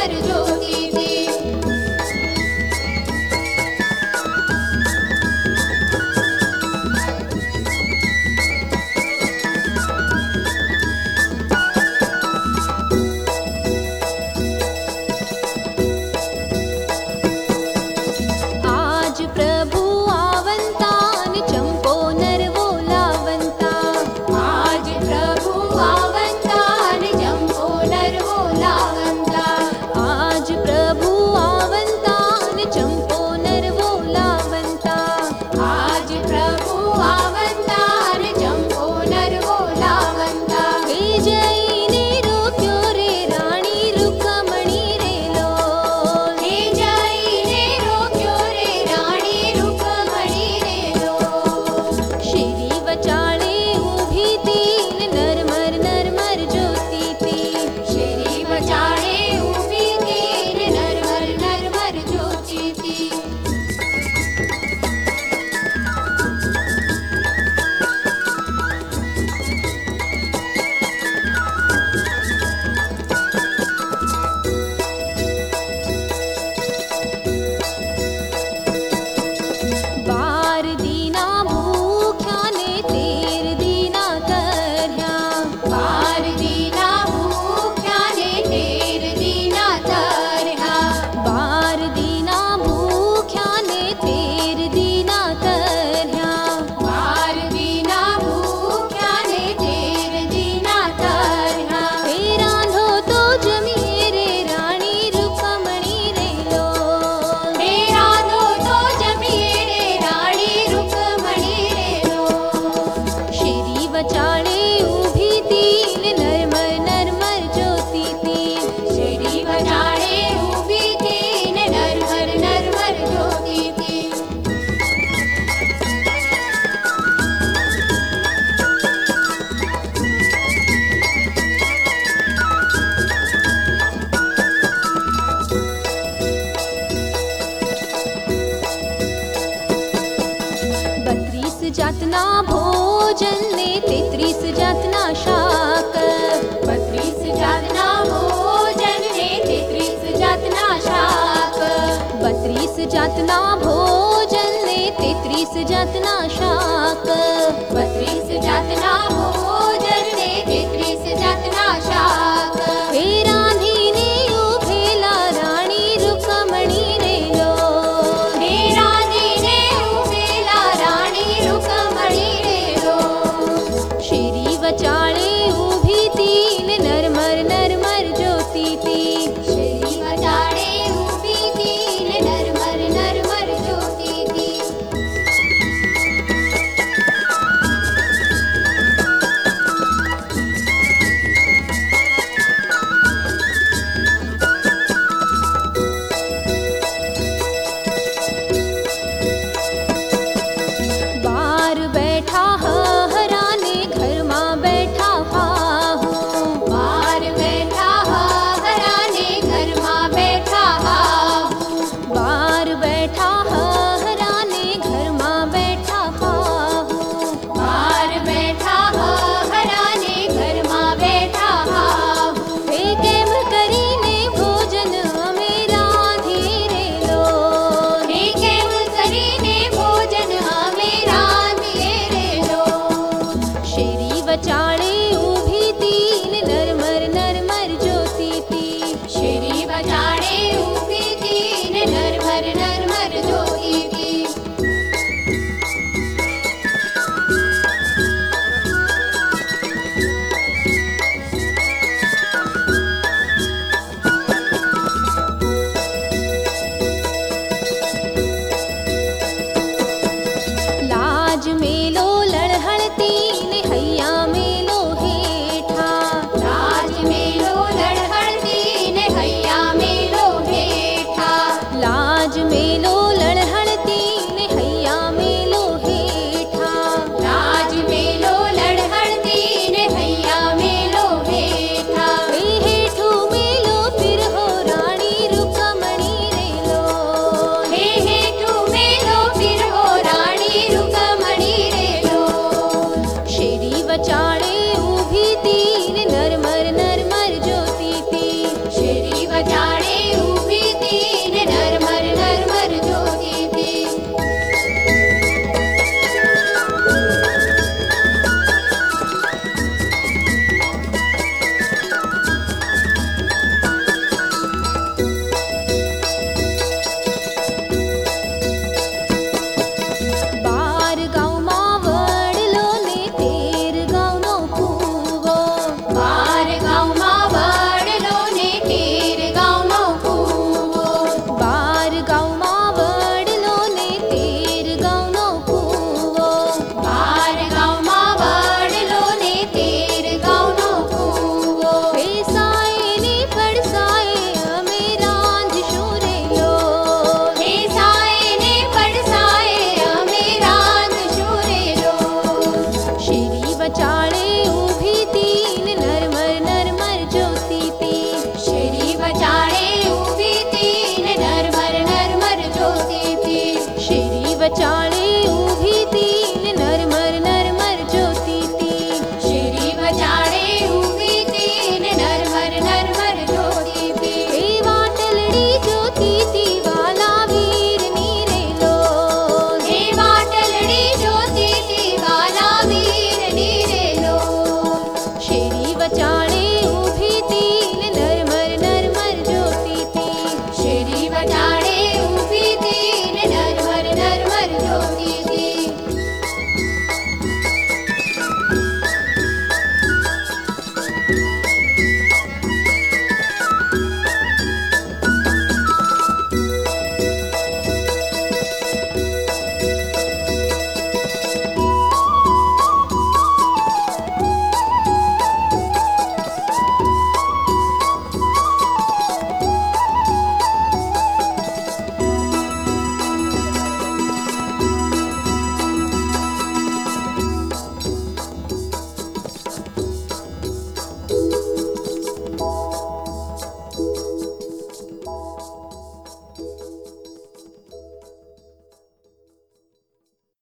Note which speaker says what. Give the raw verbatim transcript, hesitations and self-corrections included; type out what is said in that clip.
Speaker 1: नरमर ज्योति थी। आज प्रभु आवंतान चंपो नरवो लावंता। आज प्रभु आवंतान चंपो नरवो लावंता। आज प्रभु आवंतान चंपो नरवो लावंता। आज प्रभु आवंतान चंपो नरवो लावंता। विजयी ने रोक्यो रे रानी रुक्मणी रे लो। विजयी ने रोक्यो रे राणी रुक्मणी रे लो। श्री वचाळे ऊभी तीन नरमर नरमर ज्योति थी। श्री वचाळे ऊभी तीन नरमर नरमर ज्योति थी। बार दीना भूख्या ने तेर दीना तरह्या। बार दीना भूख्या ने तेर दीना तरह्या। बार दीना भूख्या ने तेर दीना तरह्या। बार दीना भूख्या ने तेर दीना तरह्या। हे रांधो तो जमिए रे रानी रुक्मणी रे लो। हे रांधो तो जमिए रे राणी रुक्मणी रे लो। श्री वचाळे ऊभी तीन नरमर नरमर ज्योति थी। श्री वचाळे ऊभी तीन नरमर नरमर ज्योति थी। बत्रीस जातना भोजन ने तेत्रीस जातना शाक। बत्रीस जातना भोजन ने तेत्रीस जातना शाक। बत्रीस जातना भोजन ने तेत्रीस जातना शाक। बत्रीस